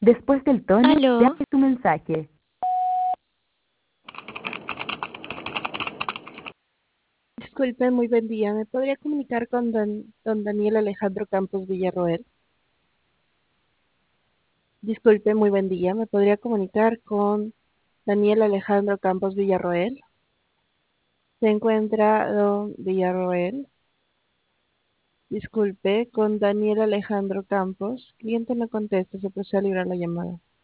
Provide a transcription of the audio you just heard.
Después del tono, Aló, grabe su mensaje. Disculpe, muy buen día. ¿Me podría comunicar con don Daniel Alejandro Campos Villarroel? Disculpe, muy buen día. ¿Me podría comunicar con Daniel Alejandro Campos Villarroel? ¿Se encuentra don Villarroel? Disculpe, con Daniel Alejandro Campos. Cliente no contesta, se procede a librar la llamada.